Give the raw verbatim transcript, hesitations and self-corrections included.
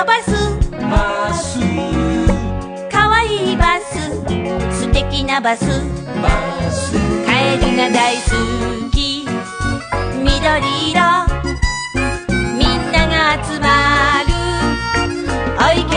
のバスバスかわいいバス素敵なバスバスカエルが大好き緑色みんなが集まるおい